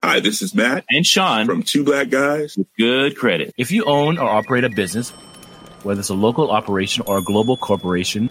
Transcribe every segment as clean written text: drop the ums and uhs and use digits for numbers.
Hi, this is Matt and Sean from Two Black Guys with Good Credit. If you own or operate a business, whether it's a local operation or a global corporation,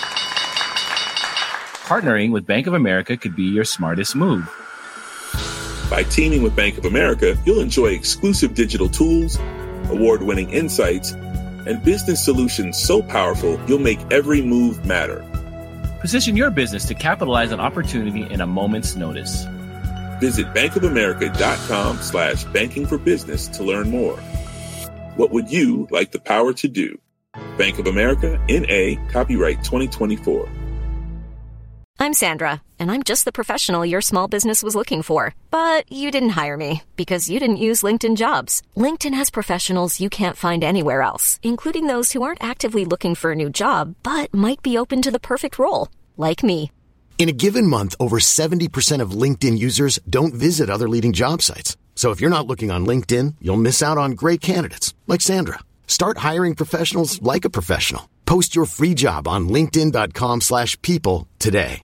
partnering with Bank of America could be your smartest move. By teaming with Bank of America, you'll enjoy exclusive digital tools, award-winning insights, and business solutions so powerful you'll make every move matter. Position your business to capitalize on opportunity in a moment's notice. Visit bankofamerica.com/banking for business to learn more. What would you like the power to do? Bank of America, N.A., copyright 2024. I'm Sandra, and I'm just the professional your small business was looking for. But you didn't hire me because you didn't use LinkedIn Jobs. LinkedIn has professionals you can't find anywhere else, including those who aren't actively looking for a new job, but might be open to the perfect role, like me. In a given month, over 70% of LinkedIn users don't visit other leading job sites. So if you're not looking on LinkedIn, you'll miss out on great candidates like Sandra. Start hiring professionals like a professional. Post your free job on linkedin.com/people today.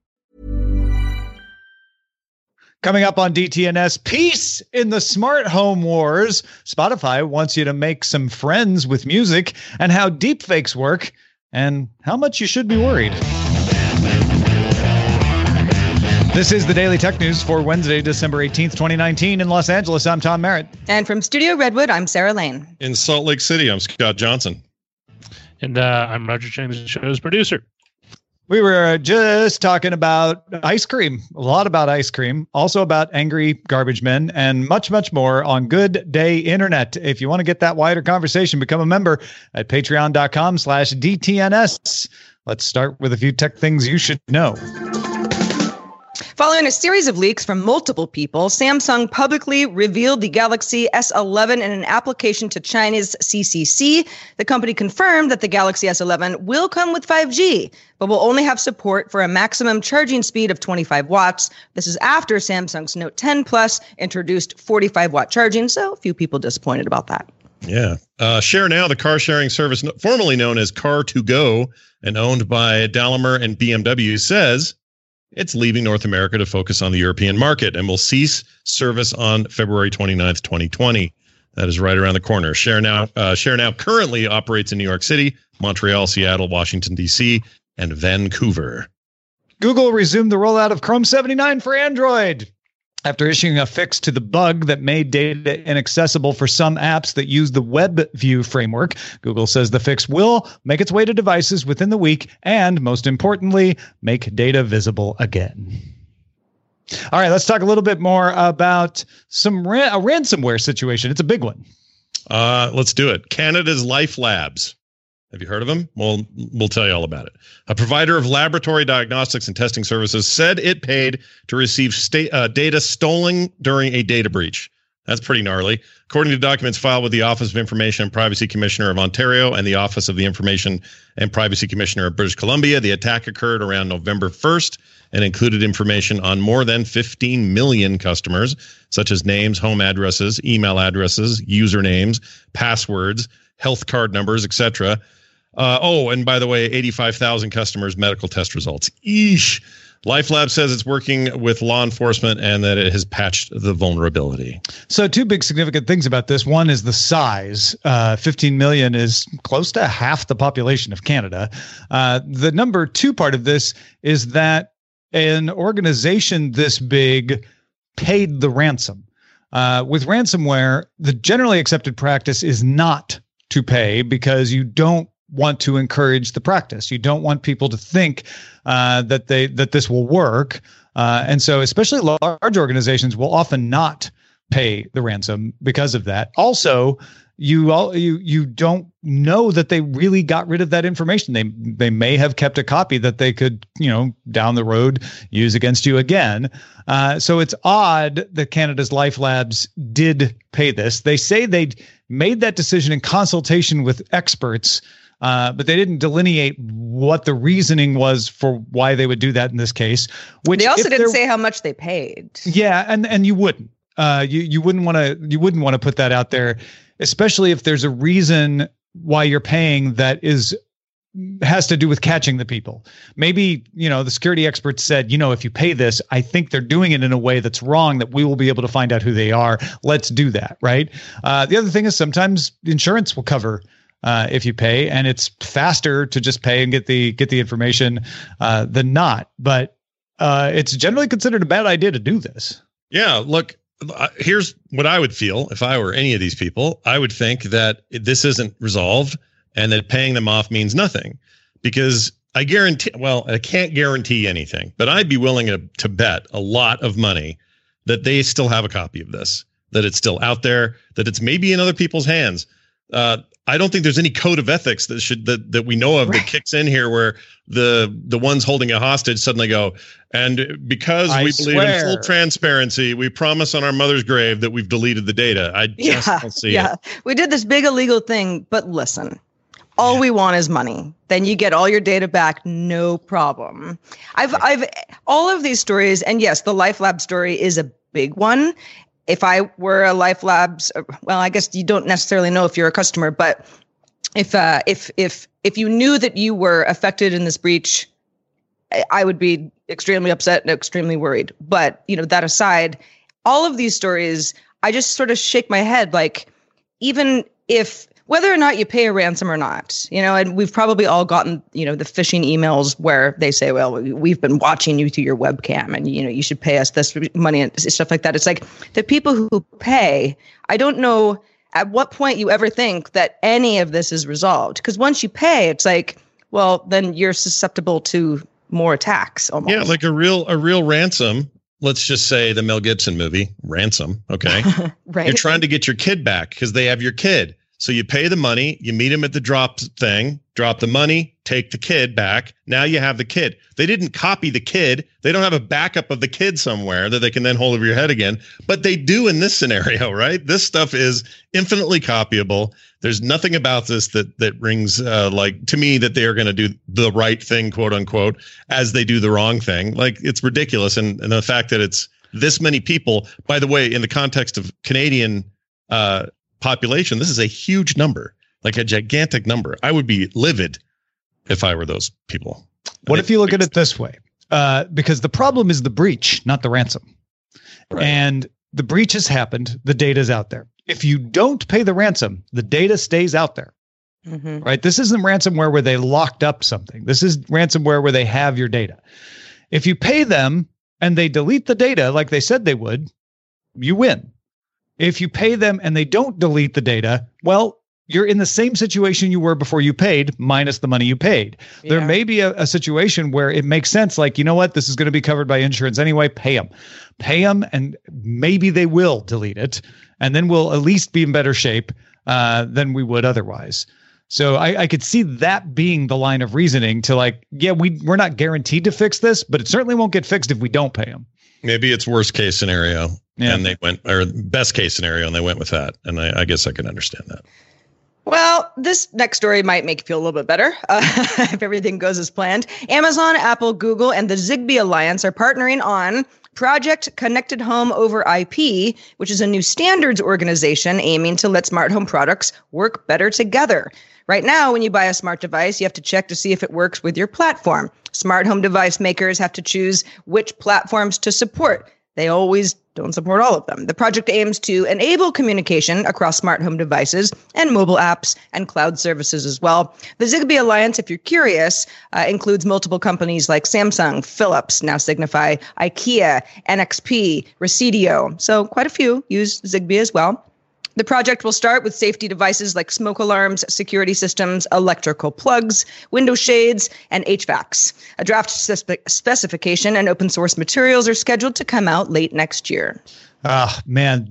Coming up on DTNS, peace in the smart home wars. Spotify wants you to make some friends with music, and how deepfakes work, and how much you should be worried. This is the Daily Tech News for Wednesday, December 18th, 2019 in Los Angeles. I'm Tom Merritt. And from Studio Redwood, I'm Sarah Lane. In Salt Lake City, I'm Scott Johnson. And I'm Roger Chang, the show's producer. We were just talking about ice cream, a lot about ice cream, also about angry garbage men, and much, much more on Good Day Internet. If you want to get that wider conversation, become a member at patreon.com/DTNS. Let's start with a few tech things you should know. Following a series of leaks from multiple people, Samsung publicly revealed the Galaxy S11 in an application to China's CCC. The company confirmed that the Galaxy S11 will come with 5G, but will only have support for a maximum charging speed of 25 watts. This is after Samsung's Note 10 Plus introduced 45-watt charging, so a few people disappointed about that. Yeah. Share Now, the car sharing service formerly known as Car2Go and owned by Daimler and BMW, says it's leaving North America to focus on the European market and will cease service on February 29th, 2020. That is right around the corner. Share Now currently operates in New York City, Montreal, Seattle, Washington, D.C., and Vancouver. Google resumed the rollout of Chrome 79 for Android. After issuing a fix to the bug that made data inaccessible for some apps that use the WebView framework, Google says the fix will make its way to devices within the week and, most importantly, make data visible again. All right, let's talk a little bit more about a ransomware situation. It's a big one. Let's do it. Canada's Life Labs. Have you heard of them? Well, we'll tell you all about it. A provider of laboratory diagnostics and testing services said it paid to receive data stolen during a data breach. That's pretty gnarly. According to documents filed with the Office of Information and Privacy Commissioner of Ontario and the Office of the Information and Privacy Commissioner of British Columbia, the attack occurred around November 1st and included information on more than 15 million customers, such as names, home addresses, email addresses, usernames, passwords, health card numbers, etc. And by the way, 85,000 customers' medical test results. Eesh. LifeLab says it's working with law enforcement and that it has patched the vulnerability. So two big significant things about this. One is the size. 15 million is close to half the population of Canada. The number two part of this is that an organization this big paid the ransom. With ransomware, the generally accepted practice is not to pay because you don't want to encourage the practice. You don't want people to think that this will work. And so especially large organizations will often not pay the ransom because of that. Also, you don't know that they really got rid of that information. They may have kept a copy that they could, down the road use against you again. So it's odd that Canada's Life Labs did pay this. They say they'd made that decision in consultation with experts, but they didn't delineate what the reasoning was for why they would do that in this case. Which they also didn't say how much they paid. Yeah, and you wouldn't. You wouldn't want to put that out there, especially if there's a reason why you're paying that is has to do with catching the people. Maybe, the security experts said, if you pay this, I think they're doing it in a way that's wrong, that we will be able to find out who they are. Let's do that, right? The other thing is sometimes insurance will cover if you pay, and it's faster to just pay and get the information than not. But it's generally considered a bad idea to do this. Yeah, look, here's what I would feel if I were any of these people. I would think that this isn't resolved and that paying them off means nothing, because I can't guarantee anything, but I'd be willing to bet a lot of money that they still have a copy of this, that it's still out there, that it's maybe in other people's hands. I don't think there's any code of ethics that we know of that kicks in here where the ones holding a hostage suddenly go, and because we believe in full transparency, we promise on our mother's grave that we've deleted the data. I just don't see it. We did this big illegal thing, but listen, all we want is money. Then you get all your data back, no problem. I've all of these stories, and yes, the LifeLab story is a big one. If I were a LifeLabs, well, I guess you don't necessarily know if you're a customer, but if you knew that you were affected in this breach, I would be extremely upset and extremely worried. But, that aside, all of these stories, I just sort of shake my head, like, even if, whether or not you pay a ransom or not, and we've probably all gotten, the phishing emails where they say, well, we've been watching you through your webcam and, you should pay us this money and stuff like that. It's like the people who pay, I don't know at what point you ever think that any of this is resolved. Because once you pay, it's like, well, then you're susceptible to more attacks almost. Yeah, like a real ransom. Let's just say the Mel Gibson movie, Ransom. Okay. Right. You're trying to get your kid back because they have your kid. So you pay the money, you meet them at the drop thing, drop the money, take the kid back. Now you have the kid. They didn't copy the kid. They don't have a backup of the kid somewhere that they can then hold over your head again. But they do in this scenario, right? This stuff is infinitely copyable. There's nothing about this that rings like to me that they are going to do the right thing, quote unquote, as they do the wrong thing. Like, it's ridiculous. And the fact that it's this many people, by the way, in the context of Canadian population, this is a huge number, like a gigantic number. I would be livid if I were those people. What if you look at it this way? Because the problem is the breach, not the ransom. Right. And the breach has happened. The data is out there. If you don't pay the ransom, the data stays out there. Mm-hmm. Right? This isn't ransomware where they locked up something. This is ransomware where they have your data. If you pay them and they delete the data like they said they would, you win. If you pay them and they don't delete the data, well, you're in the same situation you were before you paid, minus the money you paid. Yeah. There may be a situation where it makes sense, like, you know what, this is going to be covered by insurance anyway, pay them, and maybe they will delete it, and then we'll at least be in better shape than we would otherwise. So I could see that being the line of reasoning to, like, yeah, we're not guaranteed to fix this, but it certainly won't get fixed if we don't pay them. Maybe it's worst case scenario, and they went, or best case scenario, and they went with that. And I guess I can understand that. Well, this next story might make you feel a little bit better if everything goes as planned. Amazon, Apple, Google, and the Zigbee Alliance are partnering on Project Connected Home over IP, which is a new standards organization aiming to let smart home products work better together. Right now, when you buy a smart device, you have to check to see if it works with your platform. Smart home device makers have to choose which platforms to support. They always don't support all of them. The project aims to enable communication across smart home devices and mobile apps and cloud services as well. The Zigbee Alliance, if you're curious, includes multiple companies like Samsung, Philips, now Signify, IKEA, NXP, Resideo. So quite a few use Zigbee as well. The project will start with safety devices like smoke alarms, security systems, electrical plugs, window shades, and HVACs. A draft specification and open source materials are scheduled to come out late next year. Man,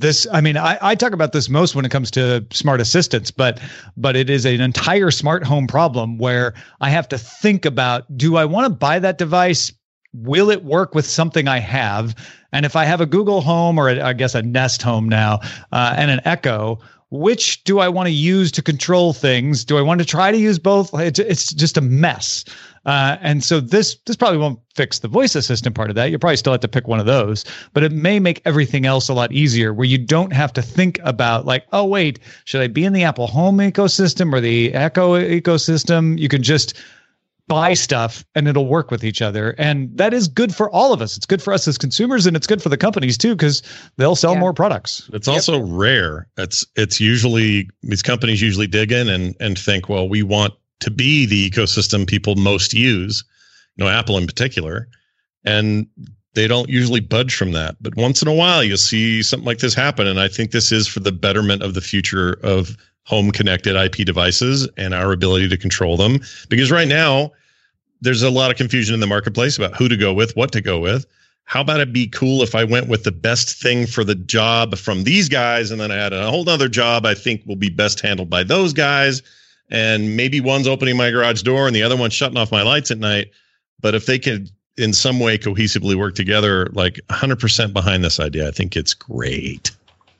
I talk about this most when it comes to smart assistants, but it is an entire smart home problem where I have to think about, do I want to buy that device? Will it work with something I have? And if I have a Google Home, or I guess a Nest Home now, and an Echo, which do I want to use to control things? Do I want to try to use both? It's just a mess. And so this probably won't fix the voice assistant part of that. You'll probably still have to pick one of those, but it may make everything else a lot easier where you don't have to think about like, oh, wait, should I be in the Apple Home ecosystem or the Echo ecosystem? You can just buy stuff and it'll work with each other. And that is good for all of us. It's good for us as consumers and it's good for the companies too, because they'll sell more products. It's also rare. It's usually these companies usually dig in and think, well, we want to be the ecosystem people most use, Apple in particular. And they don't usually budge from that. But once in a while, you'll see something like this happen. And I think this is for the betterment of the future of home connected IP devices and our ability to control them. Because right now, there's a lot of confusion in the marketplace about who to go with, what to go with. How about it be cool if I went with the best thing for the job from these guys, and then I had a whole other job I think will be best handled by those guys, and maybe one's opening my garage door and the other one's shutting off my lights at night. But if they could in some way cohesively work together, like 100% behind this idea, I think it's great.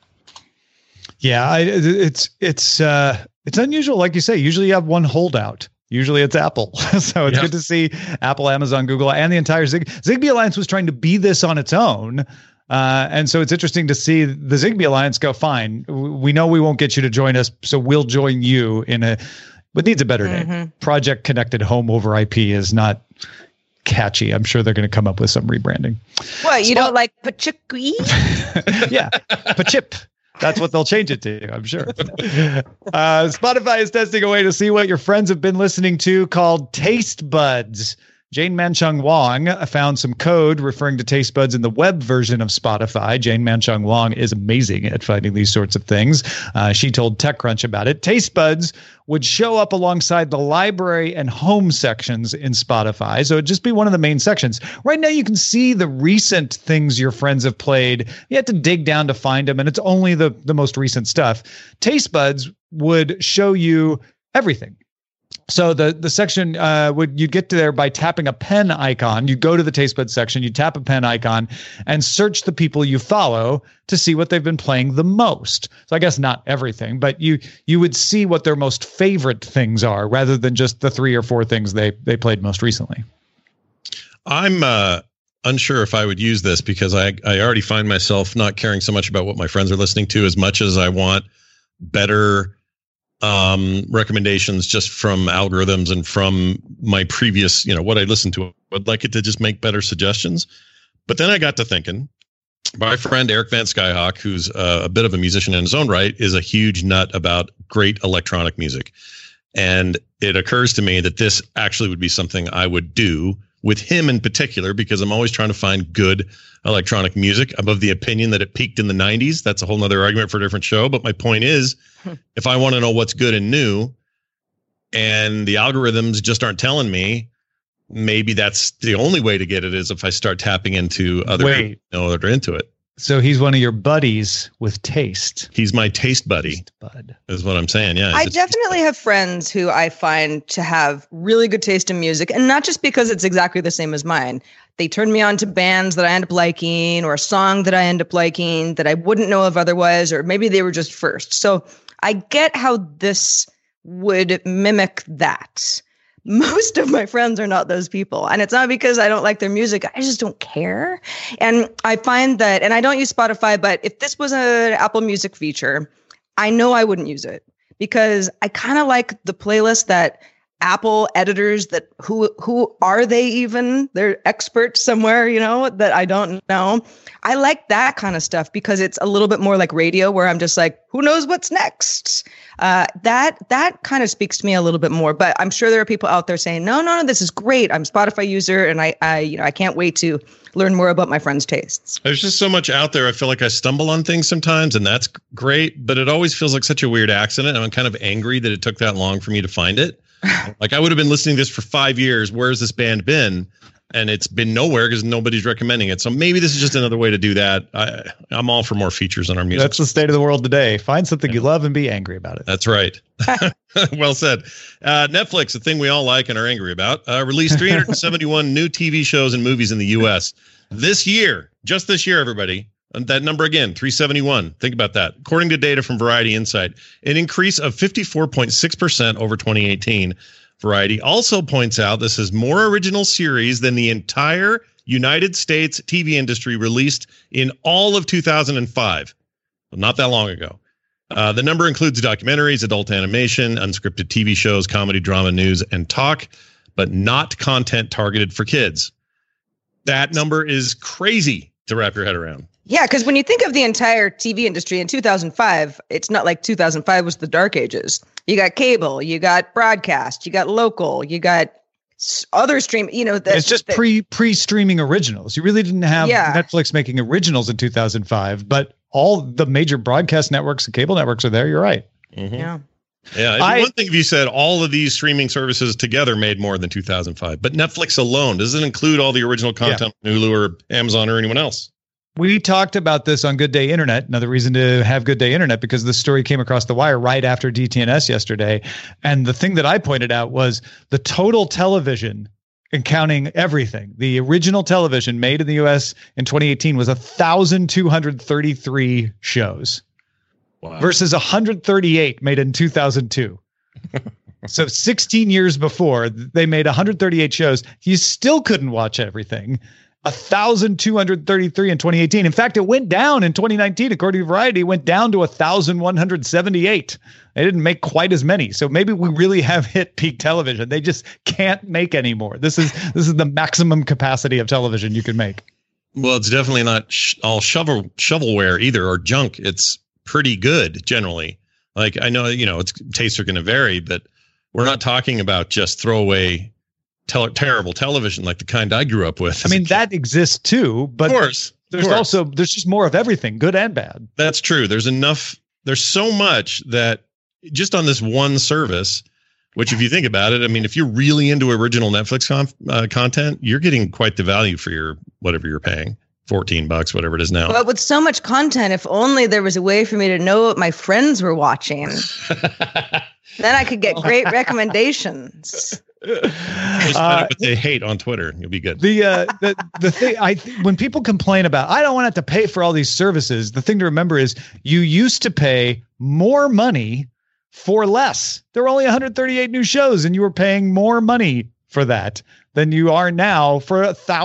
Yeah, it's unusual. Like you say, usually you have one holdout. Usually it's Apple. So it's good to see Apple, Amazon, Google, and the entire Zigbee Alliance was trying to be this on its own. And so it's interesting to see the Zigbee Alliance go, fine, we know we won't get you to join us, so we'll join you but needs a better name. Project Connected Home over IP is not catchy. I'm sure they're going to come up with some rebranding. What, you don't like Pachipki? Yeah, Pachip. That's what they'll change it to, I'm sure. Spotify is testing a way to see what your friends have been listening to called Taste Buds. Jane Manchung Wong found some code referring to Taste Buds in the web version of Spotify. Jane Manchung Wong is amazing at finding these sorts of things. She told TechCrunch about it. Taste Buds would show up alongside the library and home sections in Spotify. So it'd just be one of the main sections. Right now, you can see the recent things your friends have played. You have to dig down to find them, and it's only the most recent stuff. Taste Buds would show you everything. So the section you'd get to there by tapping a pen icon. You go to the Taste Buds section, you tap a pen icon, and search the people you follow to see what they've been playing the most. So I guess not everything, but you would see what their most favorite things are, rather than just the 3 or 4 things they played most recently. I'm unsure if I would use this because I already find myself not caring so much about what my friends are listening to as much as I want better recommendations just from algorithms and from my previous, what I listened to. I'd like it to just make better suggestions. But then I got to thinking, my friend Eric Van Skyhawk, who's a bit of a musician in his own right, is a huge nut about great electronic music. And it occurs to me that this actually would be something I would do with him in particular, because I'm always trying to find good electronic music. I'm of the opinion that it peaked in the 90s. That's a whole nother argument for a different show. But my point is, if I want to know what's good and new and the algorithms just aren't telling me, maybe that's the only way to get it is if I start tapping into other people that are into it. So he's one of your buddies with taste. He's my taste buddy. Taste bud. Is what I'm saying. Yeah. I definitely have friends who I find to have really good taste in music, and not just because it's exactly the same as mine. They turn me on to bands that I end up liking, or a song that I end up liking that I wouldn't know of otherwise, or maybe they were just first. So I get how this would mimic that. Most of my friends are not those people. And it's not because I don't like their music. I just don't care. And I find that, and I don't use Spotify, but if this was an Apple Music feature, I know I wouldn't use it because I kind of like the playlist that Apple editors that who are they even? They're experts somewhere, that I don't know. I like that kind of stuff because it's a little bit more like radio where I'm just like, who knows what's next? That kind of speaks to me a little bit more, but I'm sure there are people out there saying, no, this is great. I'm a Spotify user and I can't wait to learn more about my friends' tastes. There's just so much out there. I feel like I stumble on things sometimes and that's great, but it always feels like such a weird accident. And I'm kind of angry that it took that long for me to find it. Like I would have been listening to this for 5 years. Where's this band been? And it's been nowhere because nobody's recommending it. So maybe this is just another way to do that. I'm all for more features on our music. That's the state of the world today. Find something you love and be angry about it. That's right. Well said. Netflix, a thing we all like and are angry about, released 371 new TV shows and movies in the U.S. this year. Just this year, everybody. And that number again, 371. Think about that. According to data from Variety Insight, an increase of 54.6% over 2018. Variety also points out this is more original series than the entire United States TV industry released in all of 2005. Well, not that long ago. The number includes documentaries, adult animation, unscripted TV shows, comedy, drama, news, and talk, but not content targeted for kids. That number is crazy to wrap your head around. Yeah, because when you think of the entire TV industry in 2005, it's not like 2005 was the dark ages. You got cable, you got broadcast, you got local, you got other stream. It's just pre-streaming originals. You really didn't have Netflix making originals in 2005, but all the major broadcast networks and cable networks are there. You're right. Mm-hmm. Yeah. One thing if you said all of these streaming services together made more than 2005, but Netflix alone doesn't include all the original content on Hulu or Amazon or anyone else. We talked about this on Good Day Internet. Another reason to have Good Day Internet, because the story came across the wire right after DTNS yesterday. And the thing that I pointed out was the total television, and counting everything, the original television made in the U.S. in 2018 was 1,233 shows. Wow. Versus 138 made in 2002. So 16 years before, they made 138 shows. You still couldn't watch everything. 1,233 in 2018. In fact, it went down in 2019, according to Variety, went down to 1,178. They didn't make quite as many. So maybe we really have hit peak television. They just can't make anymore. This is the maximum capacity of television you can make. Well, it's definitely not all shovelware either, or junk. It's pretty good generally. Like, I know, its tastes are going to vary, but we're not talking about just throwaway terrible television like the kind I grew up with. I mean, that exists too, but of course, there's just more of everything, good and bad. That's true. There's so much that just on this one service, which if you think about it, I mean, if you're really into original Netflix content, you're getting quite the value for whatever you're paying. $14, whatever it is now. But with so much content, if only there was a way for me to know what my friends were watching, then I could get great recommendations. Just find out what they hate on Twitter. You'll be good. The thing when people complain about, I don't want to have to pay for all these services. The thing to remember is you used to pay more money for less. There were only 138 new shows, and you were paying more money for that than you are now for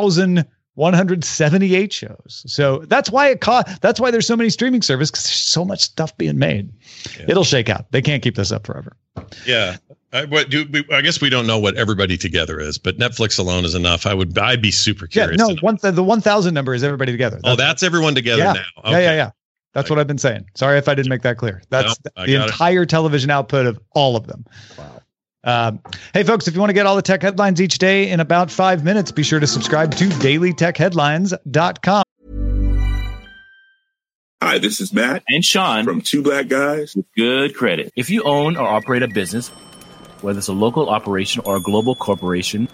1,178 shows. So that's why that's why there's so many streaming services, because there's so much stuff being made. Yeah. It'll shake out. They can't keep this up forever. Yeah. I guess we don't know what everybody together is, but Netflix alone is enough. I'd be super curious. Yeah, no, the 1,000 number is everybody together. That's everyone together now. Okay. Yeah. That's what I've been saying. Sorry if I didn't make that clear. That's the entire television output of all of them. Wow. Hey, folks, if you want to get all the tech headlines each day in about 5 minutes, be sure to subscribe to dailytechheadlines.com. Hi, this is Matt and Sean from Two Black Guys with Good Credit. If you own or operate a business, whether it's a local operation or a global corporation,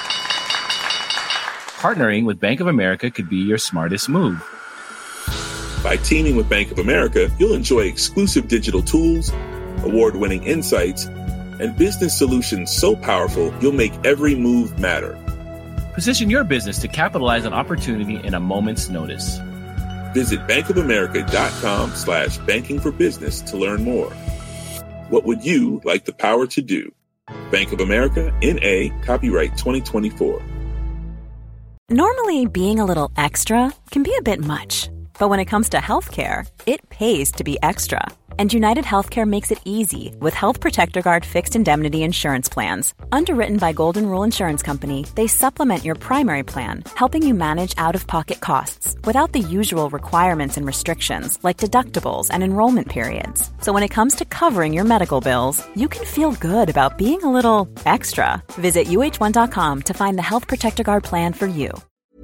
partnering with Bank of America could be your smartest move. By teaming with Bank of America, you'll enjoy exclusive digital tools, award-winning insights, and business solutions so powerful you'll make every move matter. Position your business to capitalize on opportunity in a moment's notice. Visit bankofamerica.com/banking for business to learn more. What would you like the power to do? Bank of America, N.A., copyright 2024. Normally, being a little extra can be a bit much. But when it comes to healthcare, it pays to be extra. And United Healthcare makes it easy with Health Protector Guard fixed indemnity insurance plans. Underwritten by Golden Rule Insurance Company, they supplement your primary plan, helping you manage out-of-pocket costs without the usual requirements and restrictions like deductibles and enrollment periods. So when it comes to covering your medical bills, you can feel good about being a little extra. Visit uh1.com to find the Health Protector Guard plan for you.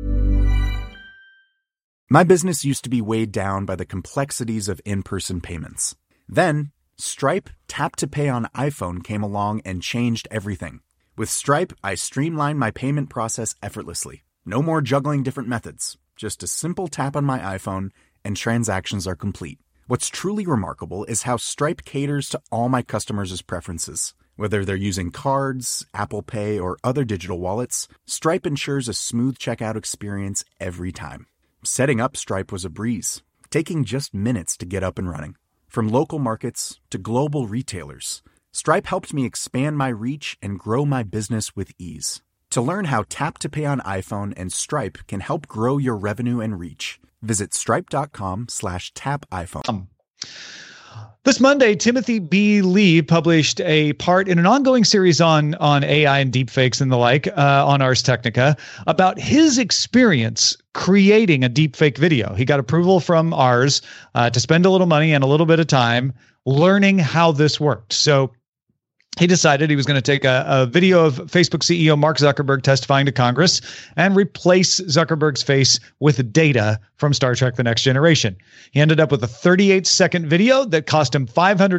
My business used to be weighed down by the complexities of in-person payments. Then, Stripe Tap to Pay on iPhone came along and changed everything. With Stripe, I streamlined my payment process effortlessly. No more juggling different methods. Just a simple tap on my iPhone and transactions are complete. What's truly remarkable is how Stripe caters to all my customers' preferences. Whether they're using cards, Apple Pay, or other digital wallets, Stripe ensures a smooth checkout experience every time. Setting up Stripe was a breeze, taking just minutes to get up and running. From local markets to global retailers, Stripe helped me expand my reach and grow my business with ease. To learn how Tap to Pay on iPhone and Stripe can help grow your revenue and reach, visit stripe.com/tapiphone. This Monday, Timothy B. Lee published a part in an ongoing series on AI and deepfakes and the like on Ars Technica about his experience creating a deepfake video. He got approval from Ars to spend a little money and a little bit of time learning how this worked. So he decided he was going to take a video of Facebook CEO Mark Zuckerberg testifying to Congress and replace Zuckerberg's face with data from Star Trek: The Next Generation. He ended up with a 38-second video that cost him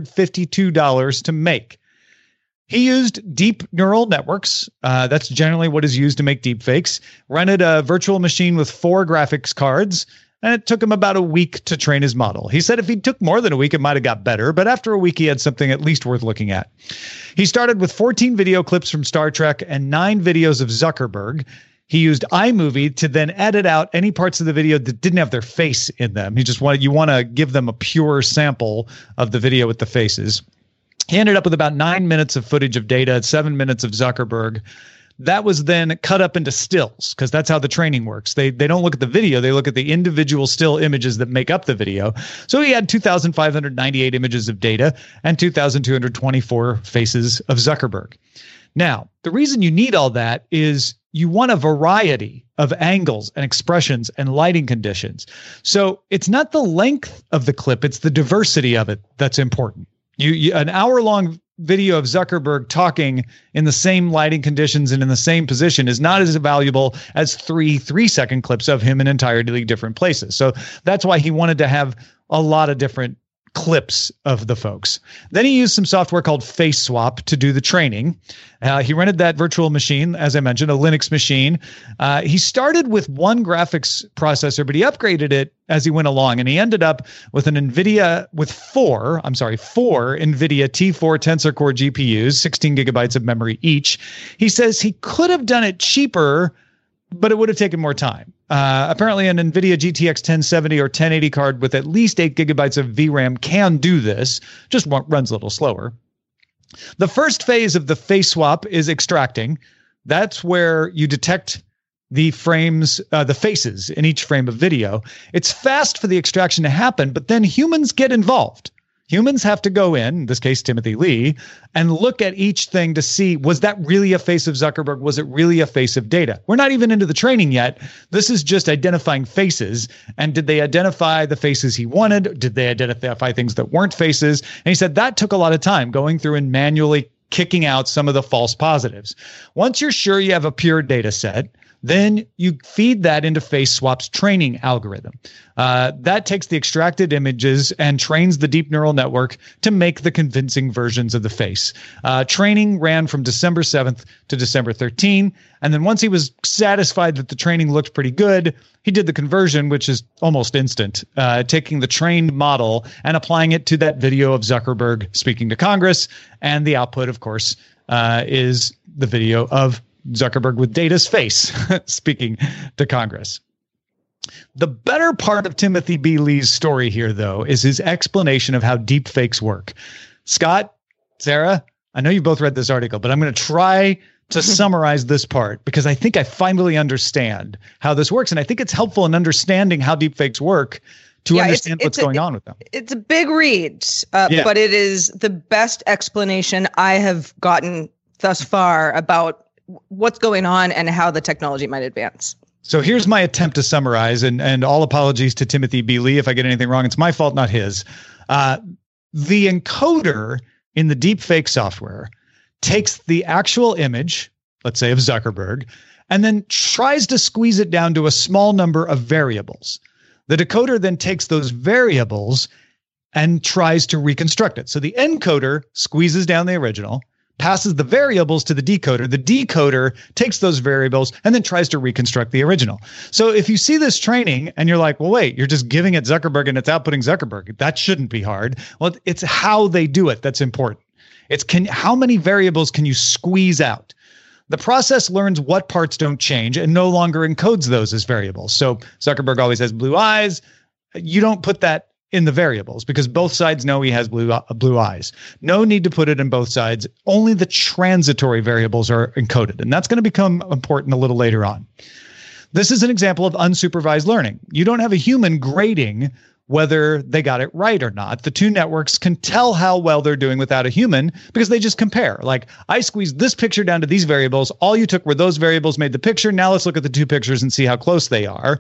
$552 to make. He used deep neural networks. That's generally what is used to make deepfakes. Rented a virtual machine with 4 graphics cards, and it took him about a week to train his model. He said if he took more than a week, it might have got better, but after a week, he had something at least worth looking at. He started with 14 video clips from Star Trek and 9 videos of Zuckerberg. He used iMovie to then edit out any parts of the video that didn't have their face in them. He just wanted, you want to give them a pure sample of the video with the faces. He ended up with about 9 minutes of footage of data, 7 minutes of Zuckerberg. That was then cut up into stills, because that's how the training works. They don't look at the video. They look at the individual still images that make up the video. So he had 2,598 images of data and 2,224 faces of Zuckerberg. Now, the reason you need all that is you want a variety of angles and expressions and lighting conditions. So it's not the length of the clip, it's the diversity of it that's important. An hour-long video of Zuckerberg talking in the same lighting conditions and in the same position is not as valuable as 3-second clips of him in entirely different places. So that's why he wanted to have a lot of different clips of the folks. Then he used some software called Face Swap to do the training. He rented that virtual machine, as I mentioned, a Linux machine. He started with 1 graphics processor, but he upgraded it as he went along, and he ended up with an NVIDIA with 4 NVIDIA T4 Tensor Core GPUs, 16 gigabytes of memory each. He says he could have done it cheaper, but it would have taken more time. Apparently an NVIDIA GTX 1070 or 1080 card with at least 8 gigabytes of VRAM can do this, just runs a little slower. The first phase of the face swap is extracting. That's where you detect the frames, the faces in each frame of video. It's fast for the extraction to happen, but then humans get involved. Humans have to go in this case, Timothy Lee, and look at each thing to see, was that really a face of Zuckerberg? Was it really a face of data? We're not even into the training yet. This is just identifying faces. And did they identify the faces he wanted? Did they identify things that weren't faces? And he said that took a lot of time going through and manually kicking out some of the false positives. Once you're sure you have a pure data set, then you feed that into Face Swap's training algorithm. That takes the extracted images and trains the deep neural network to make the convincing versions of the face. Training ran from December 7th to December 13. And then once he was satisfied that the training looked pretty good, he did the conversion, which is almost instant, taking the trained model and applying it to that video of Zuckerberg speaking to Congress. And the output, of course, is the video of Zuckerberg with Data's face speaking to Congress. The better part of Timothy B. Lee's story here, though, is his explanation of how deepfakes work. Scott, Sarah, I know you both read this article, but I'm going to try to summarize this part because I think I finally understand how this works. And I think it's helpful in understanding how deepfakes work to understand what's going on with them. It's a big read, but it is the best explanation I have gotten thus far about what's going on and how the technology might advance. So here's my attempt to summarize, and all apologies to Timothy B. Lee if I get anything wrong. It's my fault, not his. The encoder in the deepfake software takes the actual image, let's say of Zuckerberg, and then tries to squeeze it down to a small number of variables. The decoder then takes those variables and tries to reconstruct it. So the encoder squeezes down the original, passes the variables to the decoder. The decoder takes those variables and then tries to reconstruct the original. So if you see this training and you're like, well, wait, you're just giving it Zuckerberg and it's outputting Zuckerberg. That shouldn't be hard. Well, it's how they do it that's important. It's how many variables can you squeeze out? The process learns what parts don't change and no longer encodes those as variables. So Zuckerberg always has blue eyes. You don't put that in the variables because both sides know he has blue eyes. No need to put it in both sides. Only the transitory variables are encoded. And that's going to become important a little later on. This is an example of unsupervised learning. You don't have a human grading whether they got it right or not. The two networks can tell how well they're doing without a human because they just compare. Like, I squeezed this picture down to these variables. All you took were those variables, made the picture. Now let's look at the two pictures and see how close they are.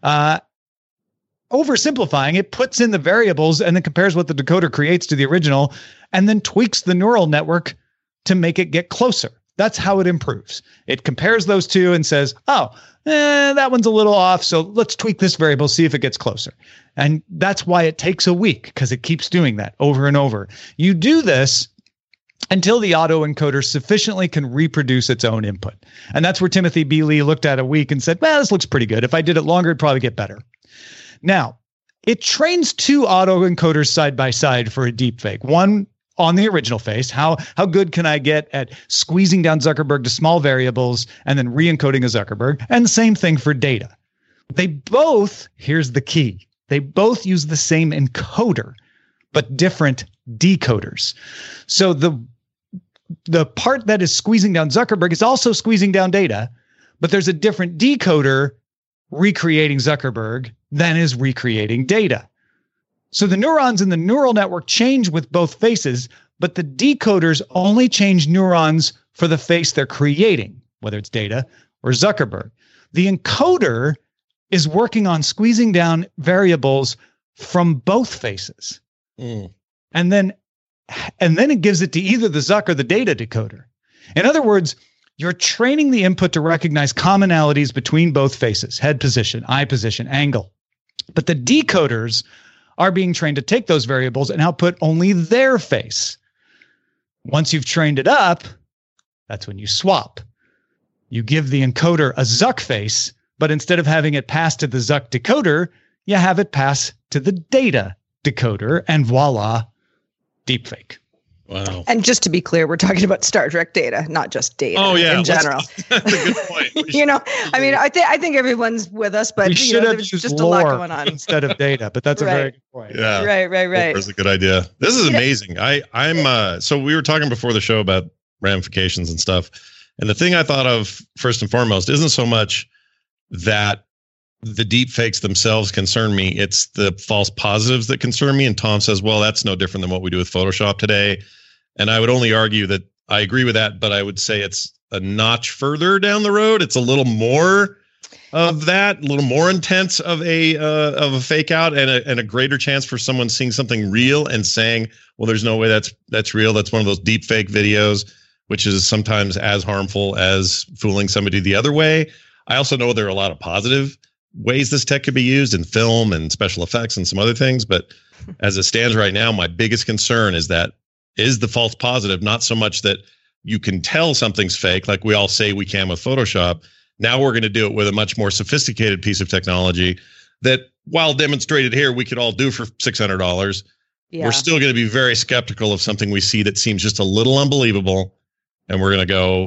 Oversimplifying, it puts in the variables and then compares what the decoder creates to the original and then tweaks the neural network to make it get closer. That's how it improves. It compares those two and says, that one's a little off, so let's tweak this variable, see if it gets closer. And that's why it takes a week, because it keeps doing that over and over. You do this until the autoencoder sufficiently can reproduce its own input. And that's where Timothy B. Lee looked at a week and said, well, this looks pretty good. If I did it longer, it'd probably get better. Now, it trains two autoencoders side by side for a deepfake. One on the original face. How good can I get at squeezing down Zuckerberg to small variables and then re-encoding a Zuckerberg? And the same thing for data. They both, here's the key, they both use the same encoder, but different decoders. So the part that is squeezing down Zuckerberg is also squeezing down data, but there's a different decoder recreating Zuckerberg than is recreating data. So the neurons in the neural network change with both faces, but the decoders only change neurons for the face they're creating, whether it's data or Zuckerberg. The encoder is working on squeezing down variables from both faces. And then it gives it to either the Zuck or the data decoder. In other words, you're training the input to recognize commonalities between both faces, head position, eye position, angle. But the decoders are being trained to take those variables and output only their face. Once you've trained it up, that's when you swap. You give the encoder a Zuck face, but instead of having it pass to the Zuck decoder, you have it pass to the data decoder, and voila, deepfake. Wow. And just to be clear, we're talking about Star Trek data, not just data in general. That's a good point. I mean, I think everyone's with us, but there's just a lot going on instead of data. But that's a very good point. Yeah, right. That's a good idea. This is amazing. I'm so we were talking before the show about ramifications and stuff, and the thing I thought of first and foremost isn't so much that the deep fakes themselves concern me. It's the false positives that concern me. And Tom says, well, that's no different than what we do with Photoshop today. And I would only argue that I agree with that, but I would say it's a notch further down the road. It's a little more of that, a little more intense of a fake out, and a greater chance for someone seeing something real and saying, well, there's no way that's real. That's one of those deep fake videos, which is sometimes as harmful as fooling somebody the other way. I also know there are a lot of positive ways this tech could be used in film and special effects and some other things. But as it stands right now, my biggest concern is the false positive, not so much that you can tell something's fake, like we all say we can with Photoshop. Now we're going to do it with a much more sophisticated piece of technology that, while demonstrated here, we could all do for $600. Yeah. We're still going to be very skeptical of something we see that seems just a little unbelievable. And we're going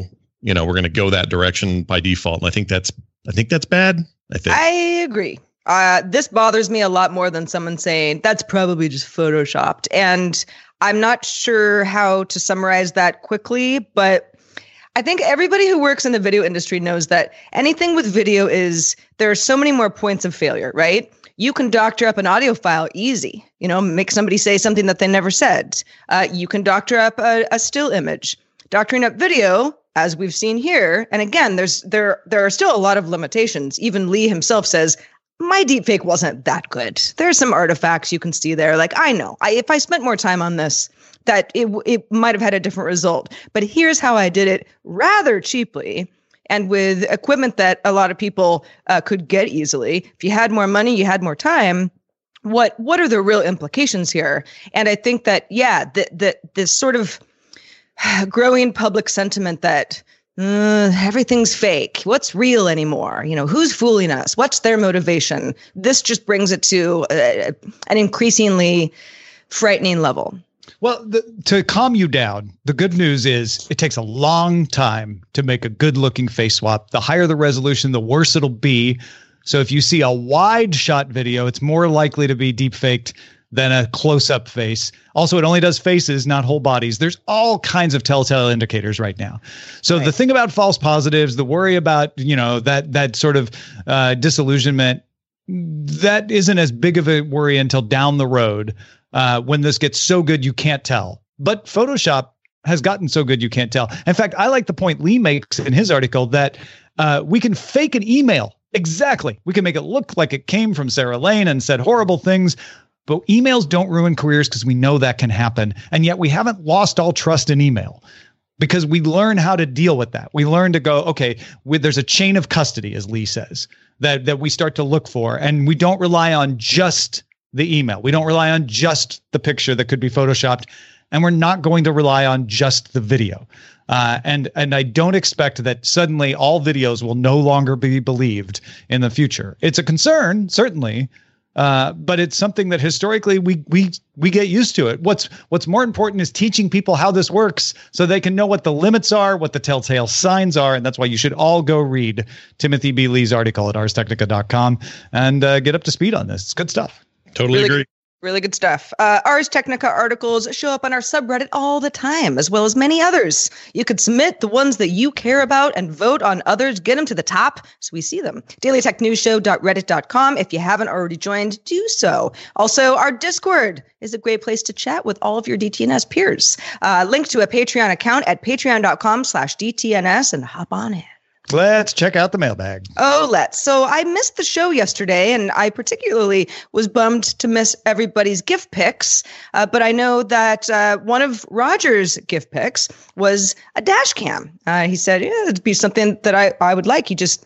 to go that direction by default. And I think that's bad. I agree. This bothers me a lot more than someone saying that's probably just Photoshopped. And I'm not sure how to summarize that quickly, but I think everybody who works in the video industry knows that anything with video there are so many more points of failure, right? You can doctor up an audio file easy, make somebody say something that they never said. You can doctor up a still image. Doctoring up video, as we've seen here, and again, there are still a lot of limitations. Even Lee himself says, my deepfake wasn't that good. There's some artifacts you can see there. Like, I know, if I spent more time on this, that it might have had a different result. But here's how I did it rather cheaply and with equipment that a lot of people could get easily. If you had more money, you had more time. What are the real implications here? And I think that, this sort of growing public sentiment that everything's fake. What's real anymore? Who's fooling us? What's their motivation? This just brings it to an increasingly frightening level. Well, to calm you down, the good news is it takes a long time to make a good-looking face swap. The higher the resolution, the worse it'll be. So if you see a wide shot video, it's more likely to be deep faked than a close-up face. Also, it only does faces, not whole bodies. There's all kinds of telltale indicators right now. So the thing about false positives, the worry about, that sort of disillusionment, that isn't as big of a worry until down the road when this gets so good you can't tell. But Photoshop has gotten so good you can't tell. In fact, I like the point Lee makes in his article that we can fake an email. Exactly. We can make it look like it came from Sarah Lane and said horrible things. But emails don't ruin careers because we know that can happen. And yet we haven't lost all trust in email because we learn how to deal with that. We learn to go, okay, there's a chain of custody, as Lee says, that we start to look for. And we don't rely on just the email. We don't rely on just the picture that could be Photoshopped. And we're not going to rely on just the video. And I don't expect that suddenly all videos will no longer be believed in the future. It's a concern, certainly. But it's something that historically we get used to it. What's more important is teaching people how this works so they can know what the limits are, what the telltale signs are. And that's why you should all go read Timothy B. Lee's article at arstechnica.com and get up to speed on this. It's good stuff. Totally agree. Really good stuff. Ars Technica articles show up on our subreddit all the time, as well as many others. You could submit the ones that you care about and vote on others. Get them to the top so we see them. dailytechnewsshow.reddit.com. If you haven't already joined, do so. Also, our Discord is a great place to chat with all of your DTNS peers. Link to a Patreon account at patreon.com/DTNS and hop on in. Let's check out the mailbag. Oh, let's. So I missed the show yesterday, and I particularly was bummed to miss everybody's gift picks. But I know that one of Roger's gift picks was a dash cam. He said, it'd be something that I would like. He just,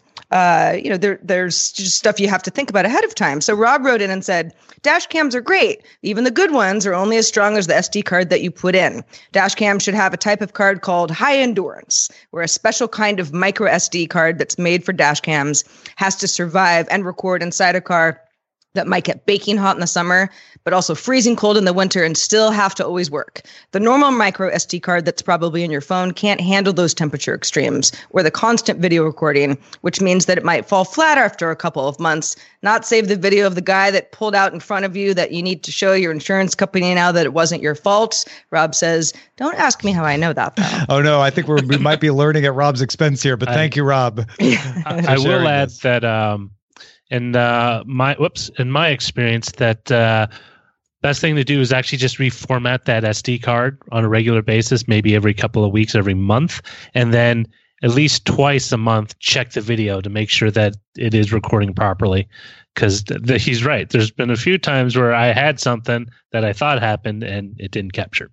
there's just stuff you have to think about ahead of time. So Rob wrote in and said, dash cams are great. Even the good ones are only as strong as the SD card that you put in. Dash cams should have a type of card called high endurance, where a special kind of micro SD card that's made for dash cams has to survive and record inside a car that might get baking hot in the summer, but also freezing cold in the winter and still have to always work. The normal micro SD card that's probably in your phone can't handle those temperature extremes or the constant video recording, which means that it might fall flat after a couple of months, not save the video of the guy that pulled out in front of you that you need to show your insurance company now that it wasn't your fault. Rob says, don't ask me how I know that, though. Oh, no, I think we might be learning at Rob's expense here, but thank you, Rob. I will add that in my experience, that best thing to do is actually just reformat that SD card on a regular basis, maybe every couple of weeks, every month, and then at least twice a month check the video to make sure that it is recording properly. Because he's right. There's been a few times where I had something that I thought happened and it didn't capture.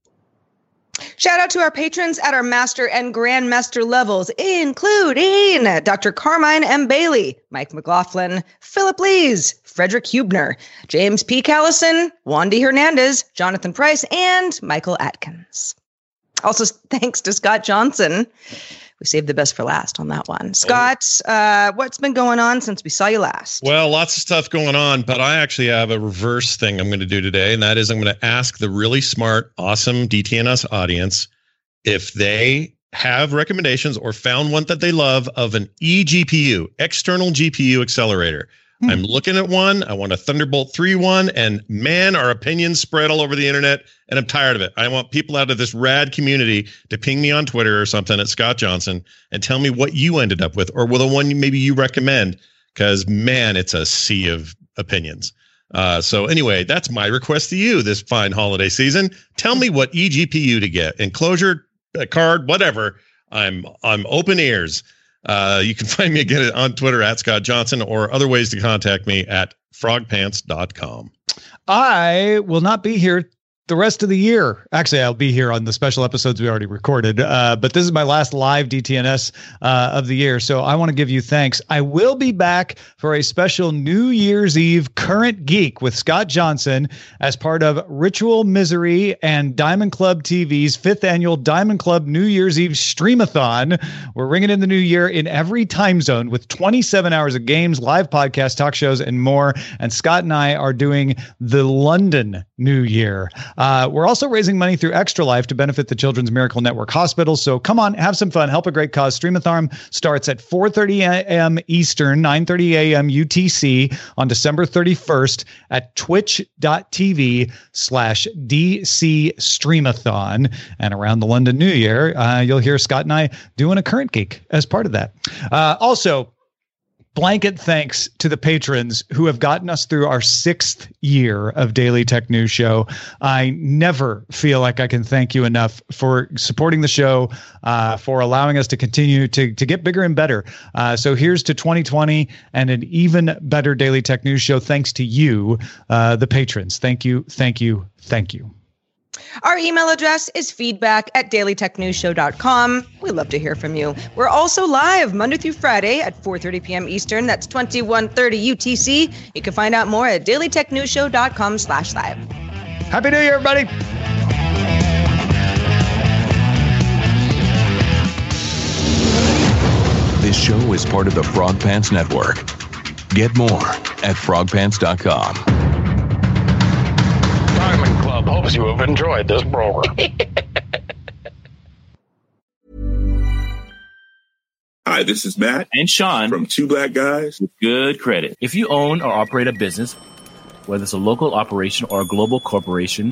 Shout out to our patrons at our master and grandmaster levels, including Dr. Carmine M. Bailey, Mike McLaughlin, Philip Lees, Frederick Hubner, James P. Callison, Wandy Hernandez, Jonathan Price, and Michael Atkins. Also, thanks to Scott Johnson. We saved the best for last on that one. Scott, what's been going on since we saw you last? Well, lots of stuff going on, but I actually have a reverse thing I'm going to do today, and that is I'm going to ask the really smart, awesome DTNS audience if they have recommendations or found one that they love of an eGPU, external GPU accelerator. I'm looking at one. I want a Thunderbolt 3 one, and man, our opinions spread all over the internet, and I'm tired of it. I want people out of this rad community to ping me on Twitter or something at Scott Johnson and tell me what you ended up with, or the one maybe you recommend, because man, it's a sea of opinions. So anyway, that's my request to you this fine holiday season. Tell me what eGPU to get, enclosure, card, whatever. I'm open ears. You can find me again on Twitter at Scott Johnson, or other ways to contact me at frogpants.com. I will not be here the rest of the year. Actually, I'll be here on the special episodes we already recorded, but this is my last live DTNS of the year, so I want to give you thanks. I will be back for a special New Year's Eve Current Geek with Scott Johnson as part of Ritual Misery and Diamond Club TV's 5th annual Diamond Club New Year's Eve Streamathon. We're ringing in the new year in every time zone with 27 hours of games, live podcasts, talk shows, and more. And Scott and I are doing the London New Year. We're also raising money through Extra Life to benefit the Children's Miracle Network hospitals. So come on, have some fun, help a great cause. Streamathon starts at 4:30 a.m. Eastern, 9:30 a.m. UTC on December 31st at twitch.tv/DC Streamathon. And around the London New Year, you'll hear Scott and I doing a current geek as part of that. Also, blanket thanks to the patrons who have gotten us through our 6th year of Daily Tech News Show. I never feel like I can thank you enough for supporting the show, for allowing us to continue to get bigger and better. So here's to 2020 and an even better Daily Tech News Show. Thanks to you, the patrons. Thank you, thank you, thank you. Our email address is feedback@dailytechnewsshow.com. We love to hear from you. We're also live Monday through Friday at 4:30 p.m. Eastern. That's 21:30 UTC. You can find out more at dailytechnewsshow.com/live. Happy New Year, everybody. This show is part of the Frog Pants Network. Get more at frogpants.com. Diamond Club hopes you have enjoyed this program. Hi, this is Matt and Sean from Two Black Guys with Good Credit. If you own or operate a business, whether it's a local operation or a global corporation,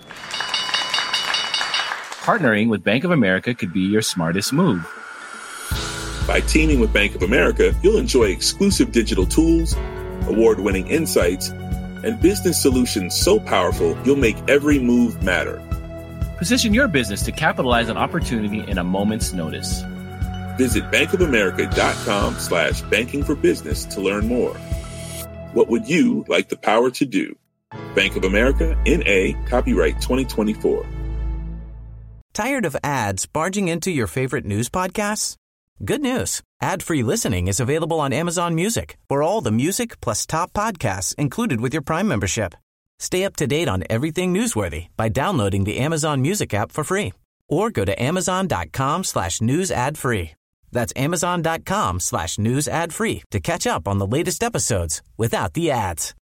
partnering with Bank of America could be your smartest move. By teaming with Bank of America, you'll enjoy exclusive digital tools, award-winning insights, and business solutions so powerful you'll make every move matter. Position your business to capitalize on opportunity in a moment's notice. Visit bankofamerica.com/banking for business to learn more. What would you like the power to do? Bank of America, N.A., copyright 2024. Tired of ads barging into your favorite news podcasts? Good news. Ad-free listening is available on Amazon Music for all the music plus top podcasts included with your Prime membership. Stay up to date on everything newsworthy by downloading the Amazon Music app for free or go to amazon.com/news ad free. That's amazon.com/news ad free to catch up on the latest episodes without the ads.